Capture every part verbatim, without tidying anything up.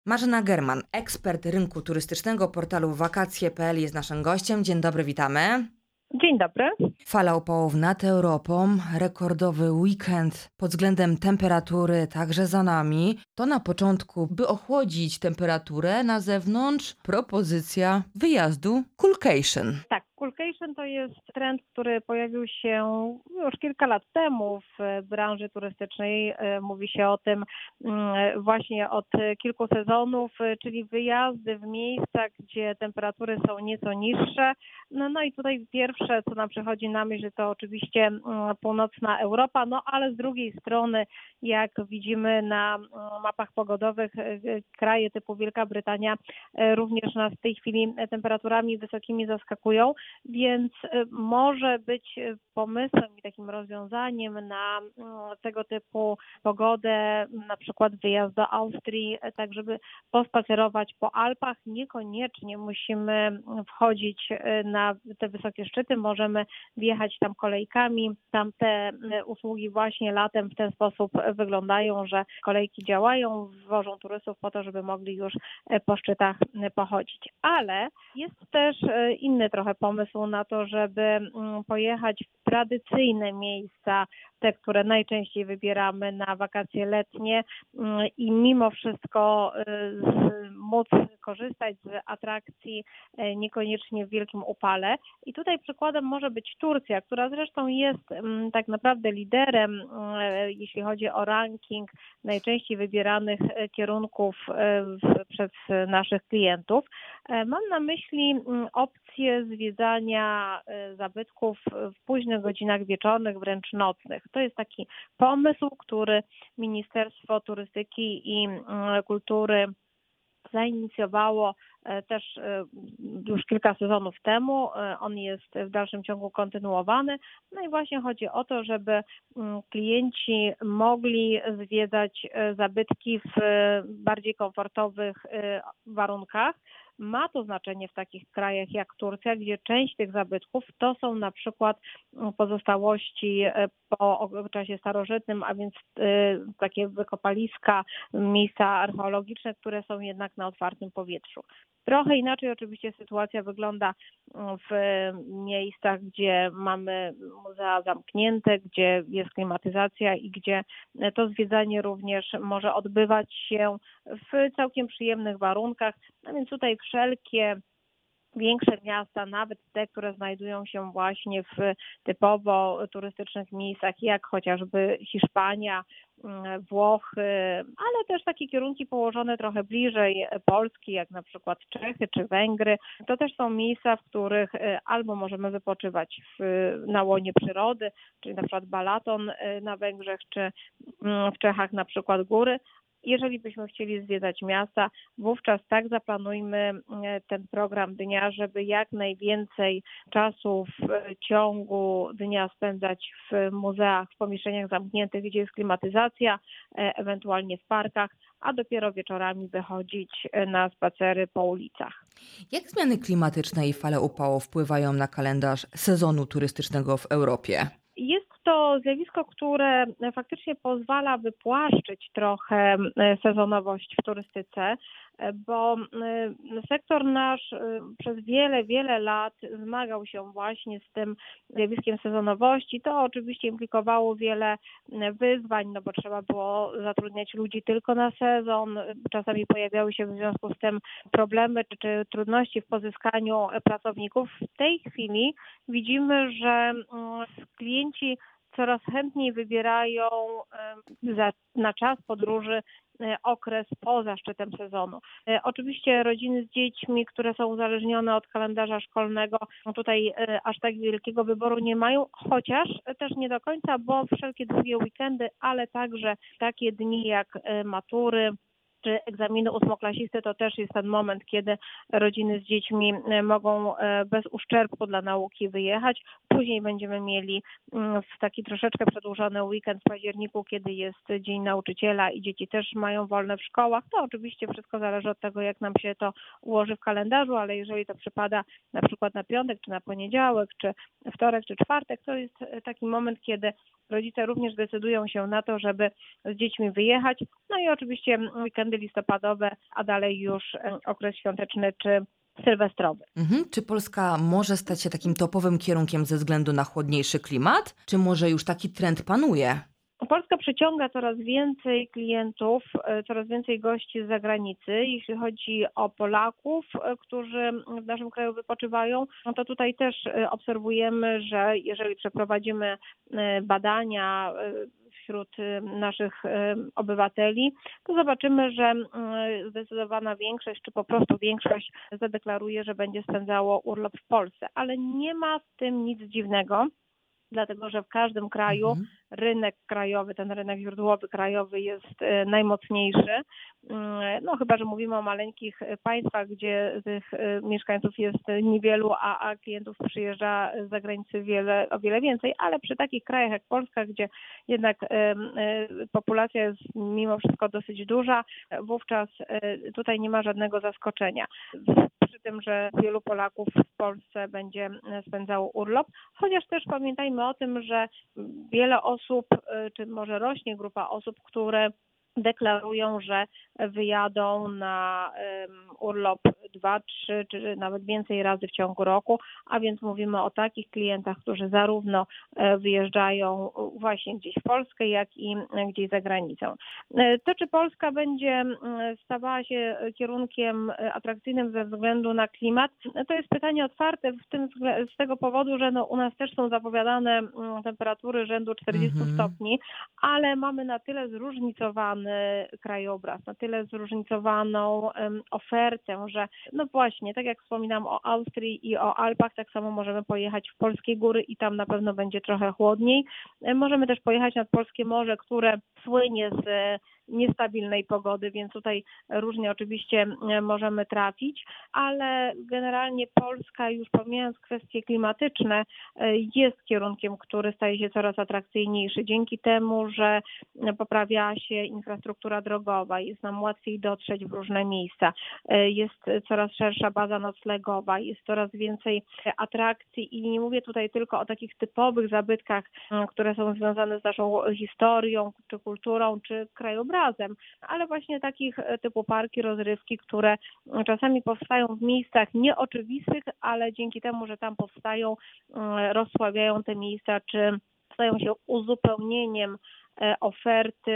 Marzena German, ekspert rynku turystycznego portalu wakacje kropka pe el jest naszym gościem. Dzień dobry, witamy. Dzień dobry. Fala upałów nad Europą, rekordowy weekend pod względem temperatury także za nami. To na początku, by ochłodzić temperaturę na zewnątrz, propozycja wyjazdu Coolcation. Tak, Coolcation to jest trend, który pojawił się już kilka lat temu w branży turystycznej. Mówi się o tym właśnie od kilku sezonów, czyli wyjazdy w miejsca, gdzie temperatury są nieco niższe. No, no i tutaj pierwsze, co nam przychodzi na myśl, to oczywiście północna Europa, no ale z drugiej strony, jak widzimy na mapach pogodowych, kraje typu Wielka Brytania również nas w tej chwili temperaturami wysokimi zaskakują, więc może być pomysłem i takim rozwiązaniem na tego typu pogodę, na przykład wyjazd do Austrii, tak żeby pospacerować po Alpach. Niekoniecznie musimy wchodzić na te wysokie szczyty, możemy wjechać tam kolejkami. Tam te usługi właśnie latem w ten sposób wyglądają, że kolejki działają, wożą turystów po to, żeby mogli już po szczytach pochodzić. Ale jest też inny trochę pomysł na to, żeby pojechać w tradycyjne miejsca, te, które najczęściej wybieramy na wakacje letnie i mimo wszystko móc korzystać z atrakcji niekoniecznie w wielkim upale. I tutaj przykładem może być Turcja, która zresztą jest tak naprawdę liderem, jeśli chodzi o ranking najczęściej wybieranych kierunków przez naszych klientów. Mam na myśli opcję zwiedzania zabytków w późnych godzinach wieczornych, wręcz nocnych. To jest taki pomysł, który Ministerstwo Turystyki i Kultury zainicjowało też już kilka sezonów temu. On jest w dalszym ciągu kontynuowany. No i właśnie chodzi o to, żeby klienci mogli zwiedzać zabytki w bardziej komfortowych warunkach. Ma to znaczenie w takich krajach jak Turcja, gdzie część tych zabytków to są na przykład pozostałości po czasie starożytnym, a więc takie wykopaliska, miejsca archeologiczne, które są jednak na otwartym powietrzu. Trochę inaczej oczywiście sytuacja wygląda w miejscach, gdzie mamy muzea zamknięte, gdzie jest klimatyzacja i gdzie to zwiedzanie również może odbywać się w całkiem przyjemnych warunkach. No więc tutaj wszelkie większe miasta, nawet te, które znajdują się właśnie w typowo turystycznych miejscach, jak chociażby Hiszpania, Włochy, ale też takie kierunki położone trochę bliżej Polski, jak na przykład Czechy czy Węgry. To też są miejsca, w których albo możemy wypoczywać w, na łonie przyrody, czyli na przykład Balaton na Węgrzech, czy w Czechach na przykład góry. Jeżeli byśmy chcieli zwiedzać miasta, wówczas tak zaplanujmy ten program dnia, żeby jak najwięcej czasu w ciągu dnia spędzać w muzeach, w pomieszczeniach zamkniętych, gdzie jest klimatyzacja, ewentualnie w parkach, a dopiero wieczorami wychodzić na spacery po ulicach. Jak zmiany klimatyczne i fale upałów wpływają na kalendarz sezonu turystycznego w Europie? Jest to zjawisko, które faktycznie pozwala wypłaszczyć trochę sezonowość w turystyce, bo sektor nasz przez wiele, wiele lat zmagał się właśnie z tym zjawiskiem sezonowości. To oczywiście implikowało wiele wyzwań, no bo trzeba było zatrudniać ludzi tylko na sezon. Czasami pojawiały się w związku z tym problemy czy, czy trudności w pozyskaniu pracowników. W tej chwili widzimy, że klienci coraz chętniej wybierają za, na czas podróży okres poza szczytem sezonu. Oczywiście rodziny z dziećmi, które są uzależnione od kalendarza szkolnego, tutaj aż tak wielkiego wyboru nie mają, chociaż też nie do końca, bo wszelkie długie weekendy, ale także takie dni jak matury, czy egzaminy ósmoklasisty, to też jest ten moment, kiedy rodziny z dziećmi mogą bez uszczerbku dla nauki wyjechać. Później będziemy mieli w taki troszeczkę przedłużony weekend w październiku, kiedy jest Dzień Nauczyciela i dzieci też mają wolne w szkołach. To oczywiście wszystko zależy od tego, jak nam się to ułoży w kalendarzu, ale jeżeli to przypada na przykład na piątek, czy na poniedziałek, czy wtorek, czy czwartek, to jest taki moment, kiedy rodzice również decydują się na to, żeby z dziećmi wyjechać. No i oczywiście weekendy weekendy listopadowe, a dalej już okres świąteczny czy sylwestrowy. Mhm. Czy Polska może stać się takim topowym kierunkiem ze względu na chłodniejszy klimat? Czy może już taki trend panuje? Polska przyciąga coraz więcej klientów, coraz więcej gości z zagranicy. Jeśli chodzi o Polaków, którzy w naszym kraju wypoczywają, no to tutaj też obserwujemy, że jeżeli przeprowadzimy badania wśród naszych obywateli, to zobaczymy, że zdecydowana większość, czy po prostu większość zadeklaruje, że będzie spędzało urlop w Polsce. Ale nie ma w tym nic dziwnego, dlatego że w każdym kraju Mhm. rynek krajowy, ten rynek źródłowy krajowy jest najmocniejszy. No chyba że mówimy o maleńkich państwach, gdzie tych mieszkańców jest niewielu, a, a klientów przyjeżdża z zagranicy wiele, o wiele więcej, ale przy takich krajach jak Polska, gdzie jednak populacja jest mimo wszystko dosyć duża, wówczas tutaj nie ma żadnego zaskoczenia. Przy tym, że wielu Polaków w Polsce będzie spędzało urlop, chociaż też pamiętajmy o tym, że wiele osób, czy może rośnie grupa osób, które deklarują, że wyjadą na urlop dwa, trzy czy nawet więcej razy w ciągu roku, a więc mówimy o takich klientach, którzy zarówno wyjeżdżają właśnie gdzieś w Polskę, jak i gdzieś za granicą. To, czy Polska będzie stawała się kierunkiem atrakcyjnym ze względu na klimat, to jest pytanie otwarte w tym, z tego powodu, że no, u nas też są zapowiadane temperatury rzędu czterdziestu Mhm. stopni, ale mamy na tyle zróżnicowany krajobraz, na tyle zróżnicowaną um, ofertę, że no właśnie, tak jak wspominam o Austrii i o Alpach, tak samo możemy pojechać w polskie góry i tam na pewno będzie trochę chłodniej. Możemy też pojechać nad polskie morze, które słynie z niestabilnej pogody, więc tutaj różnie oczywiście możemy trafić, ale generalnie Polska, już pomijając kwestie klimatyczne, jest kierunkiem, który staje się coraz atrakcyjniejszy dzięki temu, że poprawia się infrastruktura drogowa, jest nam łatwiej dotrzeć w różne miejsca, jest coraz szersza baza noclegowa, jest coraz więcej atrakcji i nie mówię tutaj tylko o takich typowych zabytkach, które są związane z naszą historią, czy kulturą, czy krajobrazem, ale właśnie takich typu parki, rozrywki, które czasami powstają w miejscach nieoczywistych, ale dzięki temu, że tam powstają, rozsławiają te miejsca, czy stają się uzupełnieniem oferty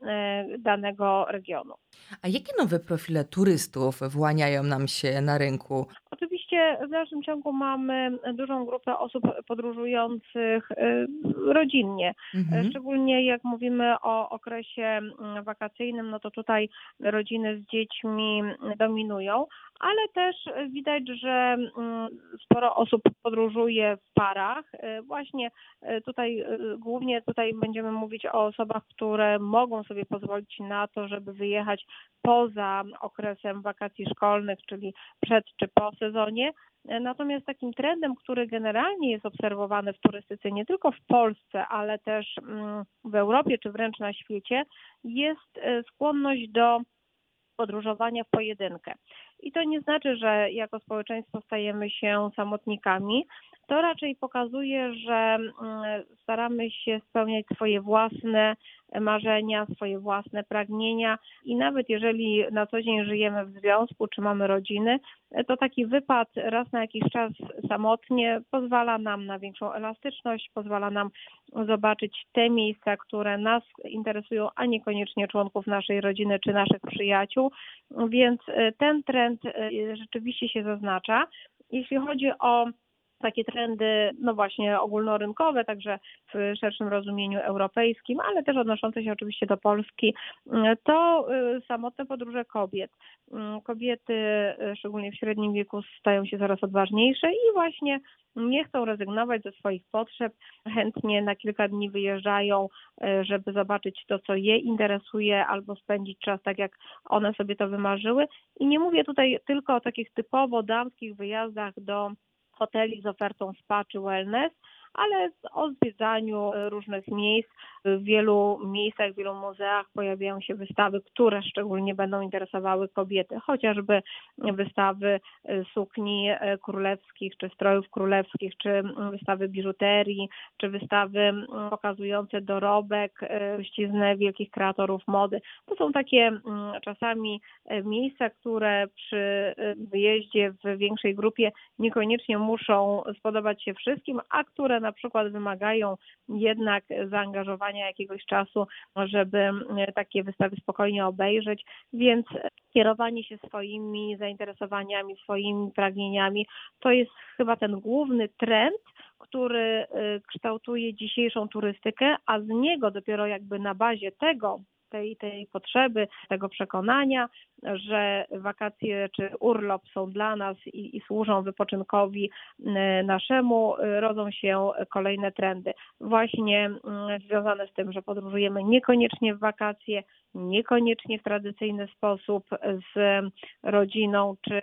danego regionu. A jakie nowe profile turystów wyłaniają nam się na rynku? Oczywiście w dalszym ciągu mamy dużą grupę osób podróżujących rodzinnie. Mhm. Szczególnie jak mówimy o okresie wakacyjnym, no to tutaj rodziny z dziećmi dominują, ale też widać, że sporo osób podróżuje w parach. Właśnie tutaj głównie tutaj będziemy mówić o osobach, które mogą sobie pozwolić na to, żeby wyjechać poza okresem wakacji szkolnych, czyli przed czy po sezonie. Natomiast takim trendem, który generalnie jest obserwowany w turystyce nie tylko w Polsce, ale też w Europie czy wręcz na świecie, jest skłonność do podróżowania w pojedynkę. I to nie znaczy, że jako społeczeństwo stajemy się samotnikami. To raczej pokazuje, że staramy się spełniać swoje własne marzenia, swoje własne pragnienia i nawet jeżeli na co dzień żyjemy w związku czy mamy rodziny, to taki wypad raz na jakiś czas samotnie pozwala nam na większą elastyczność, pozwala nam zobaczyć te miejsca, które nas interesują, a niekoniecznie członków naszej rodziny czy naszych przyjaciół, więc ten trend rzeczywiście się zaznacza. Jeśli chodzi o takie trendy, no właśnie ogólnorynkowe, także w szerszym rozumieniu europejskim, ale też odnoszące się oczywiście do Polski, to samotne podróże kobiet. Kobiety, szczególnie w średnim wieku, stają się coraz odważniejsze i właśnie nie chcą rezygnować ze swoich potrzeb, chętnie na kilka dni wyjeżdżają, żeby zobaczyć to, co je interesuje, albo spędzić czas tak, jak one sobie to wymarzyły. I nie mówię tutaj tylko o takich typowo damskich wyjazdach do hoteli z ofertą spa czy wellness, ale o zwiedzaniu różnych miejsc, W wielu miejscach, w wielu muzeach pojawiają się wystawy, które szczególnie będą interesowały kobiety, chociażby wystawy sukni królewskich, czy strojów królewskich, czy wystawy biżuterii, czy wystawy pokazujące dorobek, ściznę wielkich kreatorów mody. To są takie czasami miejsca, które przy wyjeździe w większej grupie niekoniecznie muszą spodobać się wszystkim, a które na przykład wymagają jednak zaangażowania jakiegoś czasu, żeby takie wystawy spokojnie obejrzeć, więc kierowanie się swoimi zainteresowaniami, swoimi pragnieniami to jest chyba ten główny trend, który kształtuje dzisiejszą turystykę, a z niego dopiero jakby na bazie tego, tej, tej potrzeby, tego przekonania, że wakacje czy urlop są dla nas i, i służą wypoczynkowi naszemu, rodzą się kolejne trendy. Właśnie związane z tym, że podróżujemy niekoniecznie w wakacje, niekoniecznie w tradycyjny sposób z rodziną czy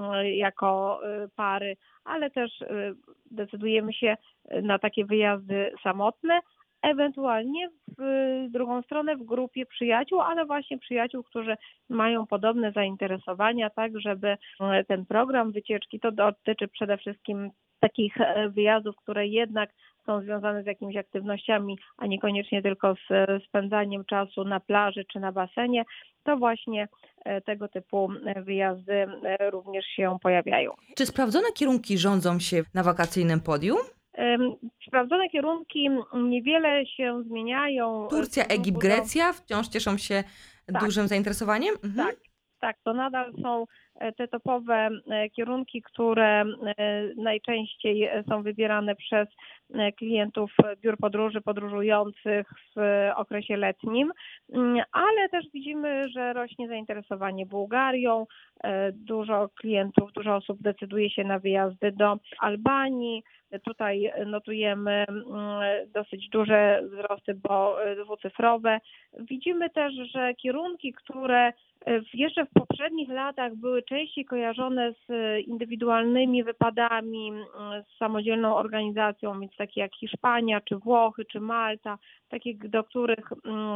jako pary, ale też decydujemy się na takie wyjazdy samotne, ewentualnie w drugą stronę w grupie przyjaciół, ale właśnie przyjaciół, którzy mają podobne zainteresowania, tak żeby ten program wycieczki to dotyczy przede wszystkim takich wyjazdów, które jednak są związane z jakimiś aktywnościami, a niekoniecznie tylko z spędzaniem czasu na plaży czy na basenie, to właśnie tego typu wyjazdy również się pojawiają. Czy sprawdzone kierunki rządzą się na wakacyjnym podium? Sprawdzone kierunki niewiele się zmieniają. Turcja, Egipt, Grecja wciąż cieszą się tak. dużym zainteresowaniem? Mhm. Tak, tak, to nadal są te topowe kierunki, które najczęściej są wybierane przez klientów biur podróży podróżujących w okresie letnim, ale też widzimy, że rośnie zainteresowanie Bułgarią. Dużo klientów, dużo osób decyduje się na wyjazdy do Albanii. Tutaj notujemy dosyć duże wzrosty, bo dwucyfrowe. Widzimy też, że kierunki, które jeszcze w poprzednich latach były częściej kojarzone z indywidualnymi wypadami, z samodzielną organizacją, więc takie jak Hiszpania, czy Włochy, czy Malta, takie, do których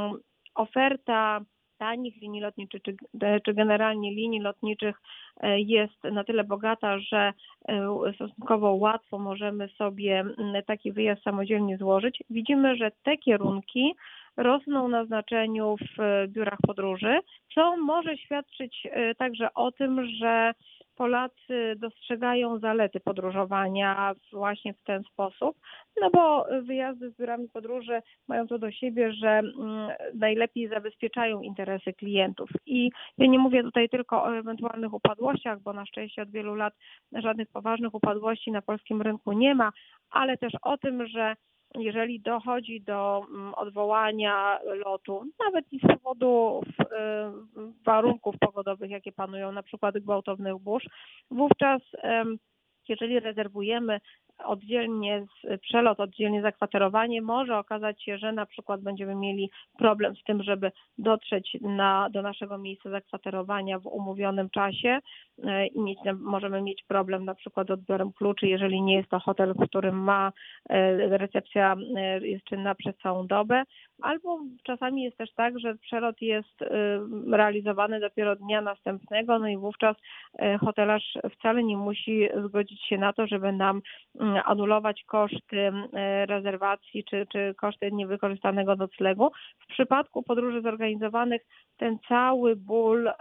oferta tanich linii lotniczych, czy, czy generalnie linii lotniczych jest na tyle bogata, że stosunkowo łatwo możemy sobie taki wyjazd samodzielnie złożyć. Widzimy, że te kierunki rosną na znaczeniu w biurach podróży, co może świadczyć także o tym, że Polacy dostrzegają zalety podróżowania właśnie w ten sposób, no bo wyjazdy z biurami podróży mają to do siebie, że najlepiej zabezpieczają interesy klientów. I ja nie mówię tutaj tylko o ewentualnych upadłościach, bo na szczęście od wielu lat żadnych poważnych upadłości na polskim rynku nie ma, ale też o tym, że jeżeli dochodzi do odwołania lotu, nawet i z powodu warunków pogodowych, jakie panują, na przykład gwałtownych burz, wówczas jeżeli rezerwujemy oddzielnie przelot, oddzielnie zakwaterowanie, może okazać się, że na przykład będziemy mieli problem z tym, żeby dotrzeć na, do naszego miejsca zakwaterowania w umówionym czasie i mieć, możemy mieć problem na przykład z odbiorem kluczy, jeżeli nie jest to hotel, w którym ma recepcja jest czynna przez całą dobę, albo czasami jest też tak, że przelot jest realizowany dopiero dnia następnego, no i wówczas hotelarz wcale nie musi zgodzić się na to, żeby nam anulować koszty rezerwacji czy, czy koszty niewykorzystanego noclegu. W przypadku podróży zorganizowanych ten cały ból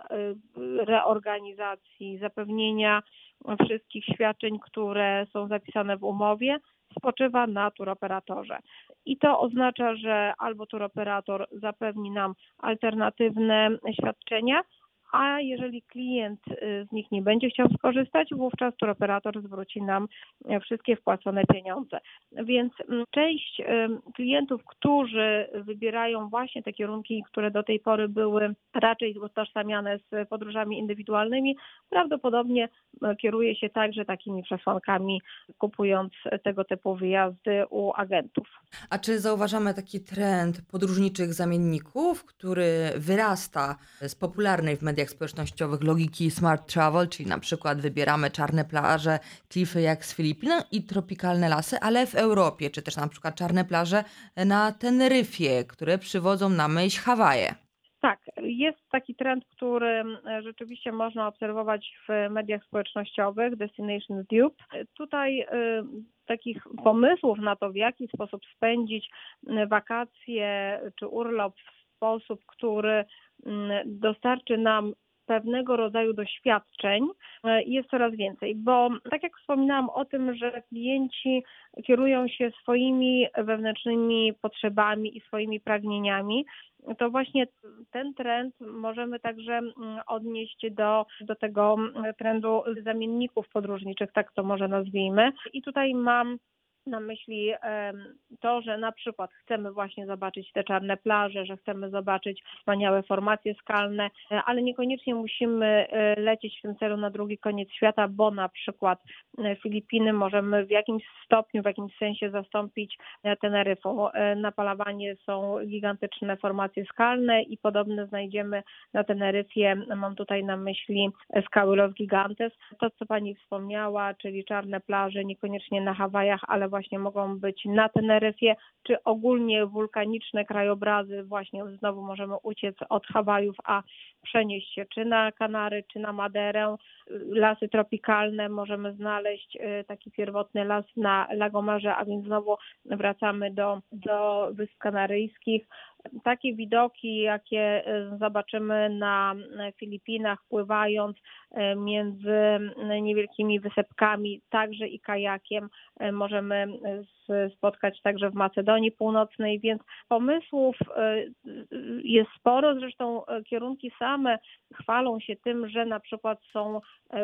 reorganizacji, zapewnienia wszystkich świadczeń, które są zapisane w umowie, spoczywa na turoperatorze. I to oznacza, że albo turoperator zapewni nam alternatywne świadczenia, a jeżeli klient z nich nie będzie chciał skorzystać, wówczas turoperator zwróci nam wszystkie wpłacone pieniądze. Więc część klientów, którzy wybierają właśnie te kierunki, które do tej pory były raczej utożsamiane z podróżami indywidualnymi, prawdopodobnie kieruje się także takimi przesłankami, kupując tego typu wyjazdy u agentów. A czy zauważamy taki trend podróżniczych zamienników, który wyrasta z popularnej w mediach mediach społecznościowych logiki smart travel, czyli na przykład wybieramy czarne plaże, klify jak z Filipin i tropikalne lasy, ale w Europie, czy też na przykład czarne plaże na Teneryfie, które przywodzą na myśl Hawaje. Tak, jest taki trend, który e, rzeczywiście można obserwować w mediach społecznościowych, Destination Dupe. Tutaj e, takich pomysłów na to, w jaki sposób spędzić e, wakacje czy urlop w sposób, który m, dostarczy nam pewnego rodzaju doświadczeń, e, jest coraz więcej, bo tak jak wspominałam o tym, że klienci kierują się swoimi wewnętrznymi potrzebami i swoimi pragnieniami, to właśnie ten trend możemy także mm, odnieść do, do tego trendu zamienników podróżniczych, tak to może nazwijmy. I tutaj mam na myśli to, że na przykład chcemy właśnie zobaczyć te czarne plaże, że chcemy zobaczyć wspaniałe formacje skalne, ale niekoniecznie musimy lecieć w tym celu na drugi koniec świata, bo na przykład Filipiny możemy w jakimś stopniu, w jakimś sensie zastąpić Teneryfą. Na Palawanie są gigantyczne formacje skalne i podobne znajdziemy na Teneryfie. Mam tutaj na myśli skały Los Gigantes. To, co Pani wspomniała, czyli czarne plaże, niekoniecznie na Hawajach, ale właśnie mogą być na Teneryfie, czy ogólnie wulkaniczne krajobrazy, właśnie znowu możemy uciec od Hawajów, a przenieść się czy na Kanary, czy na Maderę. Lasy tropikalne możemy znaleźć, taki pierwotny las na Lagomarze, a więc znowu wracamy do, do Wysp Kanaryjskich. Takie widoki, jakie zobaczymy na Filipinach, pływając między niewielkimi wysepkami, także i kajakiem, możemy spotkać także w Macedonii Północnej, więc pomysłów jest sporo. Zresztą kierunki same chwalą się tym, że na przykład są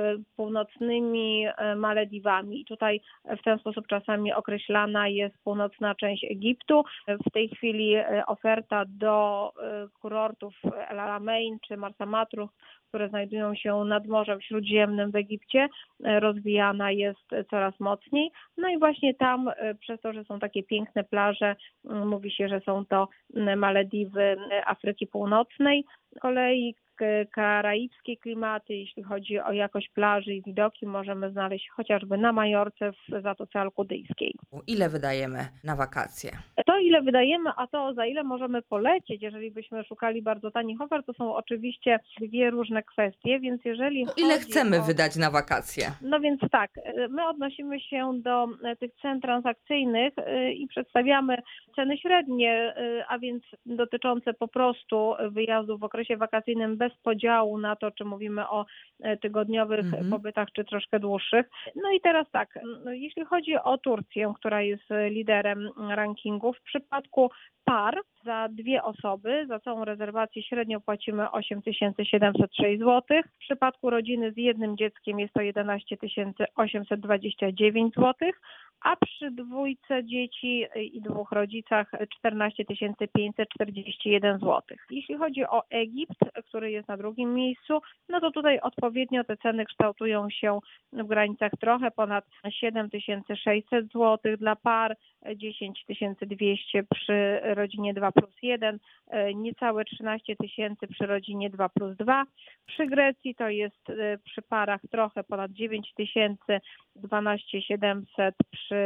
północnymi Malediwami. I tutaj w ten sposób czasami określana jest północna część Egiptu. W tej chwili oferta do kurortów El Alamein czy Marsa Matruh, które znajdują się nad Morzem Śródziemnym w Egipcie, rozwijana jest coraz mocniej. No i właśnie tam, przez to, że są takie piękne plaże, mówi się, że są to Malediwy Afryki Północnej. Z kolei karaibskie klimaty, jeśli chodzi o jakość plaży i widoki, możemy znaleźć chociażby na Majorce w Zatoce Alkudyjskiej. Ile wydajemy na wakacje? To, ile wydajemy, a to, za ile możemy polecieć, jeżeli byśmy szukali bardzo tanich ofert, to są oczywiście dwie różne kwestie, więc jeżeli To ile chodzi chcemy o... wydać na wakacje? No więc tak, my odnosimy się do tych cen transakcyjnych i przedstawiamy ceny średnie, a więc dotyczące po prostu wyjazdu w okresie wakacyjnym bez podziału na to, czy mówimy o tygodniowych Mhm. pobytach, czy troszkę dłuższych. No i teraz tak, jeśli chodzi o Turcję, która jest liderem rankingu, w przypadku par za dwie osoby, za całą rezerwację średnio płacimy osiem tysięcy siedemset sześć złotych. W przypadku rodziny z jednym dzieckiem jest to jedenaście tysięcy osiemset dwadzieścia dziewięć złotych, a przy dwójce dzieci i dwóch rodzicach czternaście tysięcy pięćset czterdzieści jeden złotych. Jeśli chodzi o Egipt, który jest na drugim miejscu, no to tutaj odpowiednio te ceny kształtują się w granicach trochę ponad siedem tysięcy sześćset złotych dla par, dziesięć tysięcy dwieście przy rodzinie dwa plus jeden, niecałe trzynaście tysięcy przy rodzinie dwa plus dwa. Przy Grecji to jest przy parach trochę ponad dziewięć tysięcy, dwanaście tysięcy siedemset przy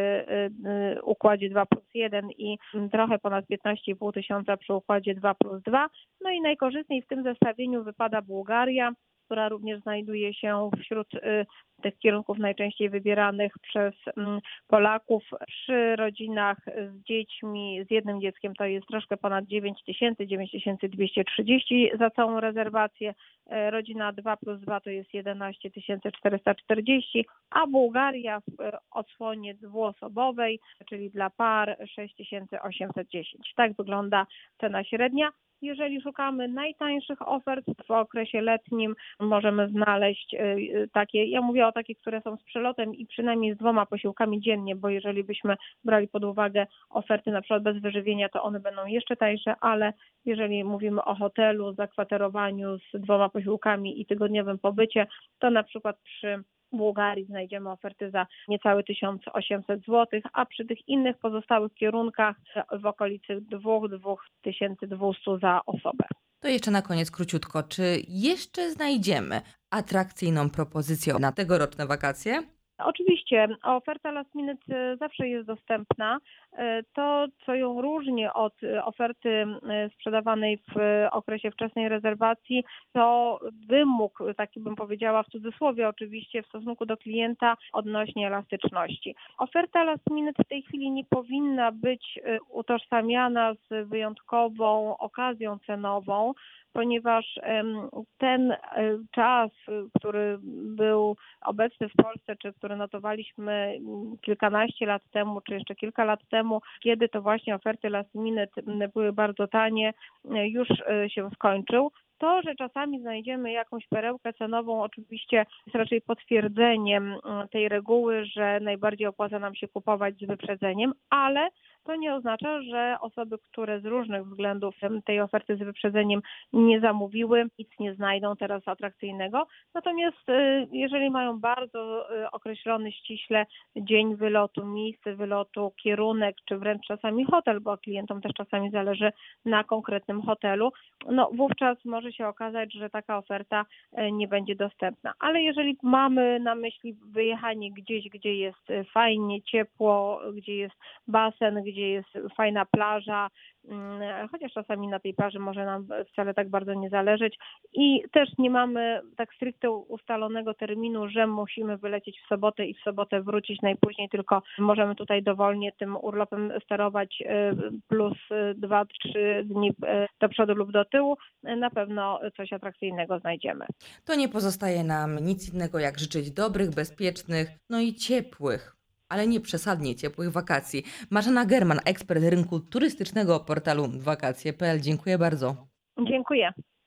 układzie dwa plus jeden i trochę ponad piętnaście i pół tysiąca przy układzie dwa plus dwa. No i najkorzystniej w tym zestawieniu wypada Bułgaria, która również znajduje się wśród tych kierunków najczęściej wybieranych przez Polaków. Przy rodzinach z dziećmi, z jednym dzieckiem to jest troszkę ponad dziewięć tysięcy, dziewięć tysięcy dwieście trzydzieści za całą rezerwację. Rodzina dwa plus dwa to jest jedenaście tysięcy czterysta czterdzieści, a Bułgaria w odsłonie dwuosobowej, czyli dla par sześć tysięcy osiemset dziesięć. Tak wygląda cena średnia. Jeżeli szukamy najtańszych ofert w okresie letnim, możemy znaleźć takie, ja mówię o takich, które są z przelotem i przynajmniej z dwoma posiłkami dziennie, bo jeżeli byśmy brali pod uwagę oferty na przykład bez wyżywienia, to one będą jeszcze tańsze, ale jeżeli mówimy o hotelu, zakwaterowaniu z dwoma posiłkami i tygodniowym pobycie, to na przykład przy W Bułgarii znajdziemy oferty za niecałe tysiąc osiemset złotych, a przy tych innych pozostałych kierunkach w okolicy dwa do dwóch tysięcy dwieście za osobę. To jeszcze na koniec króciutko, czy jeszcze znajdziemy atrakcyjną propozycję na tegoroczne wakacje? Oczywiście oferta last minute zawsze jest dostępna. To, co ją różni od oferty sprzedawanej w okresie wczesnej rezerwacji, to wymóg, taki bym powiedziała w cudzysłowie oczywiście, w stosunku do klienta odnośnie elastyczności. Oferta last minute w tej chwili nie powinna być utożsamiana z wyjątkową okazją cenową, ponieważ ten czas, który był obecny w Polsce, czy który notowaliśmy kilkanaście lat temu, czy jeszcze kilka lat temu, kiedy to właśnie oferty last minute były bardzo tanie, już się skończył. To, że czasami znajdziemy jakąś perełkę cenową, oczywiście jest raczej potwierdzeniem tej reguły, że najbardziej opłaca nam się kupować z wyprzedzeniem, ale to nie oznacza, że osoby, które z różnych względów tej oferty z wyprzedzeniem nie zamówiły, nic nie znajdą teraz atrakcyjnego. Natomiast jeżeli mają bardzo określony ściśle dzień wylotu, miejsce wylotu, kierunek, czy wręcz czasami hotel, bo klientom też czasami zależy na konkretnym hotelu, no wówczas może się okazać, że taka oferta nie będzie dostępna. Ale jeżeli mamy na myśli wyjechanie gdzieś, gdzie jest fajnie, ciepło, gdzie jest basen, gdzie jest fajna plaża, chociaż czasami na tej plaży może nam wcale tak bardzo nie zależeć i też nie mamy tak stricte ustalonego terminu, że musimy wylecieć w sobotę i w sobotę wrócić najpóźniej, tylko możemy tutaj dowolnie tym urlopem sterować plus dwa, trzy dni do przodu lub do tyłu, na pewno coś atrakcyjnego znajdziemy. To nie pozostaje nam nic innego, jak życzyć dobrych, bezpiecznych, no i ciepłych, ale nie przesadnie ciepłych wakacji. Marzena German, ekspert rynku turystycznego portalu wakacje kropka pe el. Dziękuję bardzo. Dziękuję.